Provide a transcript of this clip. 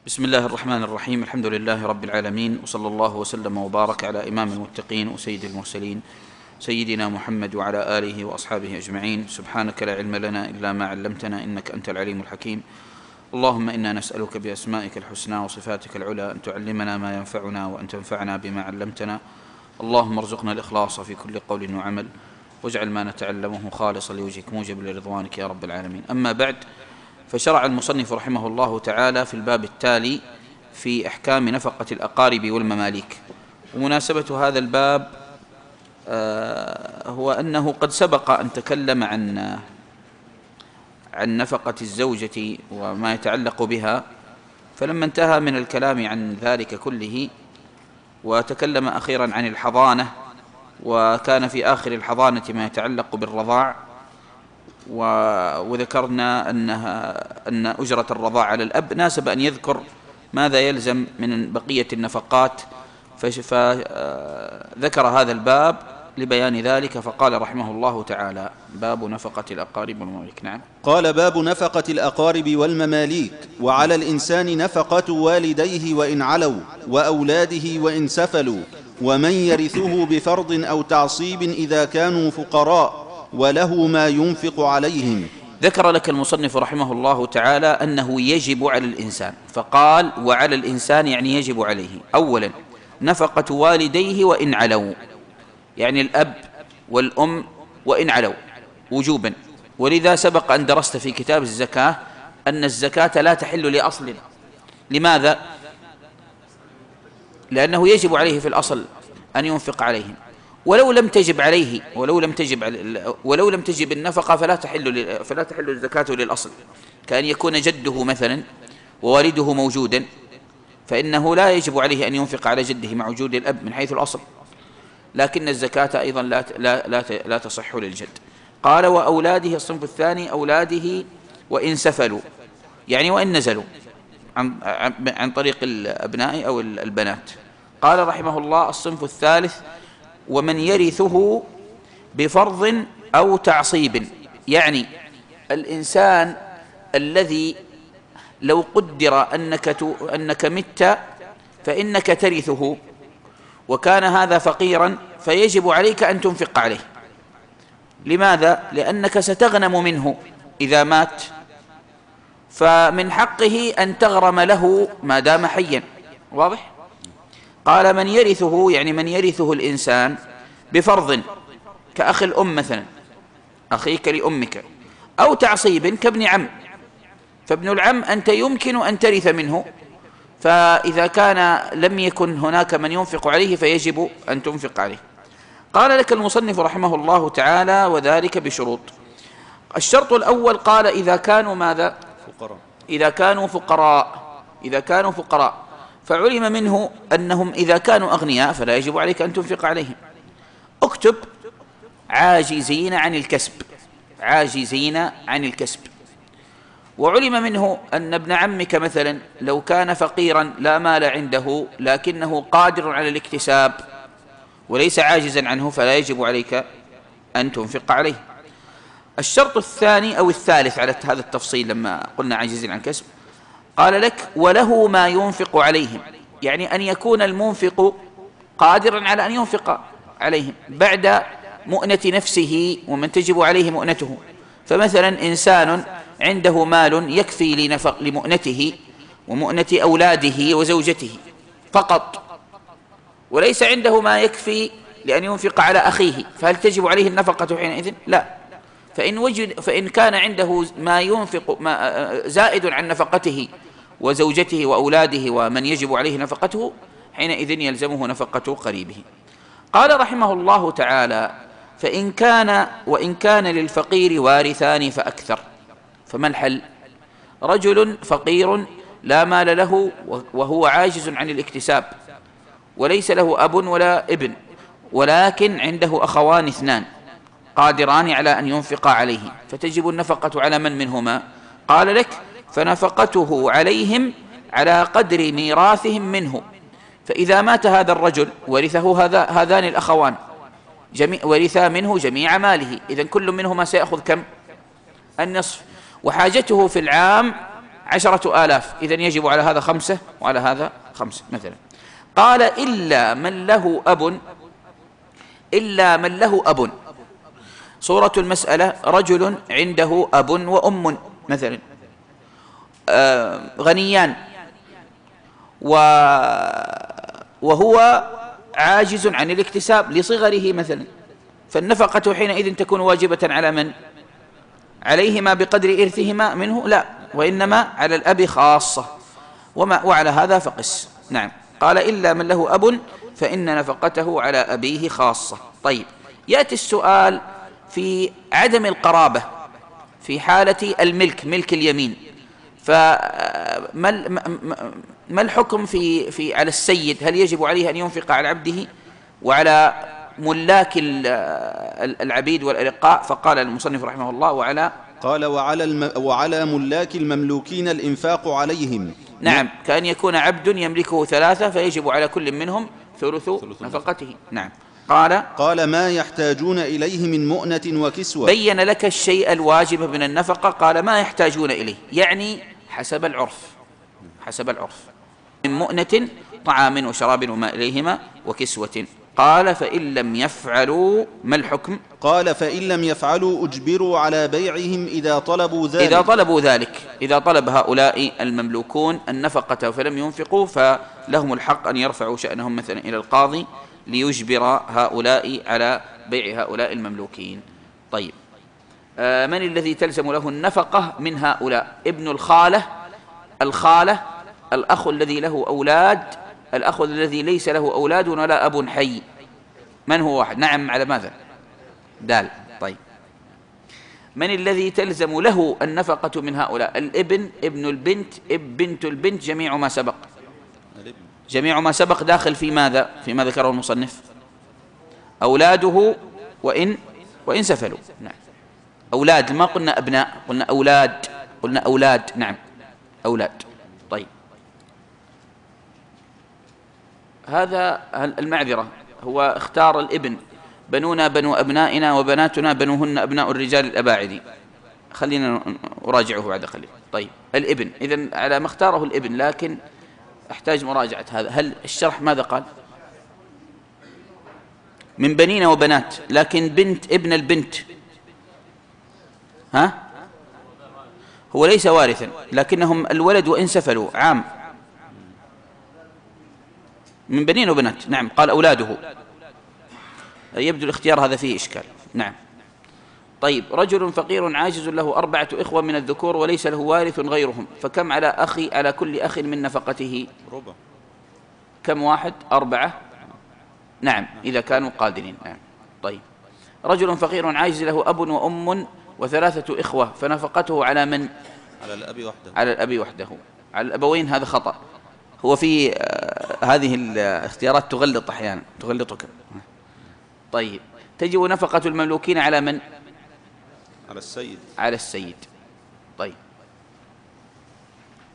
بسم الله الرحمن الرحيم. الحمد لله رب العالمين، وصلى الله وسلم وبارك على إمام المتقين وسيد المرسلين سيدنا محمد وعلى آله وأصحابه أجمعين. سبحانك لا علم لنا إلا ما علمتنا إنك أنت العليم الحكيم. اللهم إنا نسألك بأسمائك الحسنى وصفاتك العلى أن تعلمنا ما ينفعنا وأن تنفعنا بما علمتنا. اللهم ارزقنا الإخلاص في كل قول وعمل، واجعل ما نتعلمه خالصا لوجهك موجب لرضوانك يا رب العالمين. أما بعد، فشرع المصنف رحمه الله تعالى في الباب التالي في أحكام نفقة الأقارب والمماليك. ومناسبة هذا الباب هو أنه قد سبق أن تكلم عن نفقة الزوجة وما يتعلق بها، فلما انتهى من الكلام عن ذلك كله وتكلم أخيرا عن الحضانة، وكان في آخر الحضانة ما يتعلق بالرضاع، وذكرنا أن أجرة الرضاع على الأب ناسب أن يذكر ماذا يلزم من بقية النفقات، فذكر هذا الباب لبيان ذلك، فقال رحمه الله تعالى: باب نفقة الأقارب والمماليك. نعم. قال: باب نفقة الأقارب والمماليك. وعلى الإنسان نفقة والديه وإن علوا، وأولاده وإن سفلوا، ومن يرثه بفرض أو تعصيب إذا كانوا فقراء، وله ما ينفق عليهم. ذكر لك المصنف رحمه الله تعالى أنه يجب على الإنسان، فقال: وعلى الإنسان يعني يجب عليه أولا نفقة والديه وإن علوا، يعني الأب والأم وإن علوا وجوبا. ولذا سبق أن درست في كتاب الزكاة أن الزكاة لا تحل لأصل. لماذا؟ لأنه يجب عليه في الأصل أن ينفق عليهم، ولو لم تجب عليه ولو لم تجب النفقة فلا تحل الزكاة للأصل، كأن يكون جده مثلا ووالده موجودا، فإنه لا يجب عليه أن ينفق على جده مع وجود الأب من حيث الأصل، لكن الزكاة أيضا لا تصح للجد. قال: وأولاده الصنف الثاني أولاده وإن سفلوا، يعني وإن نزلوا عن طريق الأبناء أو البنات. قال رحمه الله: الصنف الثالث ومن يرثه بفرض أو تعصيب، يعني الإنسان الذي لو قدر أنك مت فإنك ترثه، وكان هذا فقيرا فيجب عليك أن تنفق عليه. لماذا؟ لأنك ستغنم منه إذا مات، فمن حقه أن تغرم له ما دام حيا. واضح؟ قال: من يرثه يعني من يرثه الإنسان بفرض كأخي الأم مثلا، أخيك لأمك، أو تعصيب كابن عم، فابن العم أنت يمكن أن ترث منه، فإذا كان لم يكن هناك من ينفق عليه فيجب أن تنفق عليه. قال لك المصنف رحمه الله تعالى: وذلك بشروط. الشرط الأول قال: إذا كانوا ماذا؟ فقراء. إذا كانوا فقراء، فعلم منه أنهم إذا كانوا أغنياء فلا يجب عليك أن تنفق عليهم. اكتب: عاجزين عن الكسب. وعلم منه أن ابن عمك مثلا لو كان فقيرا لا مال عنده لكنه قادر على الاكتساب وليس عاجزا عنه فلا يجب عليك أن تنفق عليه. الشرط الثاني أو الثالث على هذا التفصيل لما قلنا عاجزين عن كسب، قال لك: وله ما ينفق عليهم، يعني أن يكون المنفق قادرا على أن ينفق عليهم بعد مؤنة نفسه ومن تجب عليه مؤنته. فمثلا إنسان عنده مال يكفي لمؤنته ومؤنة أولاده وزوجته فقط، وليس عنده ما يكفي لأن ينفق على أخيه، فهل تجب عليه النفقة حينئذ؟ لا. فإن كان عنده ما ينفق زائد عن نفقته وزوجته وأولاده ومن يجب عليه نفقته، حينئذ يلزمه نفقة قريبه. قال رحمه الله تعالى: وإن كان للفقير وارثان فأكثر، فما الحل؟ رجل فقير لا مال له وهو عاجز عن الاكتساب، وليس له أب ولا ابن، ولكن عنده أخوان اثنان قادران على أن ينفق عليه، فتجب النفقة على من منهما؟ قال لك: فنفقته عليهم على قدر ميراثهم منه. فإذا مات هذا الرجل ورثه هذان الأخوان ورثا منه جميع ماله، إذن كل منهما سيأخذ كم؟ النصف. وحاجته في العام 10,000، إذن يجب على هذا 5 وعلى هذا 5 مثلا. قال إلا من له أب. صورة المسألة رجل عنده أب وأم مثلا، غنيان، وهو عاجز عن الاكتساب لصغره مثلا، فالنفقة حينئذ تكون واجبة على من؟ عليهما بقدر إرثهما منه؟ لا، وإنما على الأب خاصة، وعلى هذا فقس. نعم. قال إلا من له أب فإن نفقته على أبيه خاصة. طيب، يأتي السؤال في عدم القرابة في حالة الملك، ملك اليمين، فما الحكم على السيد؟ هل يجب عليه أن ينفق على عبده وعلى ملاك العبيد والأرقاء؟ فقال المصنف رحمه الله وعلى ملاك المملوكين الإنفاق عليهم. نعم، كأن يكون عبد يملكه 3 فيجب على كل منهم ثلث نفقته. نعم. قال ما يحتاجون إليه من مؤنة وكسوة. بين لك الشيء الواجب من النفقة، قال ما يحتاجون إليه، يعني حسب العرف، من مؤنة طعام وشراب وما إليهما وكسوة. قال فإن لم يفعلوا ما الحكم؟ قال فإن لم يفعلوا أجبروا على بيعهم إذا طلبوا ذلك. إذا طلب هؤلاء المملوكون النفقة فلم ينفقوا، فلهم الحق أن يرفعوا شأنهم مثلا إلى القاضي ليجبر هؤلاء على بيع هؤلاء المملوكين. طيب، من الذي تلزم له النفقة من هؤلاء؟ ابن الخالة، الأخ الذي له أولاد، الأخ الذي ليس له أولاد ولا أب حي. من هو واحد؟ نعم، على ماذا؟ دال. طيب، من الذي تلزم له النفقة من هؤلاء؟ الابن، ابن البنت، بنت البنت، جميع ما سبق داخل في ماذا؟ فيما ذكره المصنف، أولاده وإن سفلوا. نعم، أولاد، ما قلنا أبناء، قلنا أولاد. نعم، أولاد. طيب، هذا المعذرة، هو اختار الابن، بنونا بنو أبنائنا وبناتنا بنوهن أبناء الرجال الأباعد. خلينا أراجعه بعد قليل. طيب، الابن، إذن على ما اختاره الابن، لكن أحتاج مراجعة هذا. هل الشرح ماذا قال؟ من بنين وبنات، لكن بنت، ابن البنت، هو ليس وارثا، لكنهم الولد وإن سفلوا عام. من بنين وبنات. نعم، قال أولاده، يبدو الاختيار هذا فيه إشكال. نعم. طيب، رجل فقير عاجز له 4 إخوة من الذكور وليس له وارث غيرهم، فكم على كل أخ من نفقته؟ ربع. كم واحد؟ 4. نعم، إذا كانوا قادرين. نعم. طيب، رجل فقير عاجز له أب وأم و3 إخوة، فنفقته على من؟ على الأب وحده. على الأبوين هذا خطأ، هو في هذه الاختيارات تغلط أحيانا، تغلطك. طيب، تجب نفقة المملوكين على من؟ على السيد. طيب.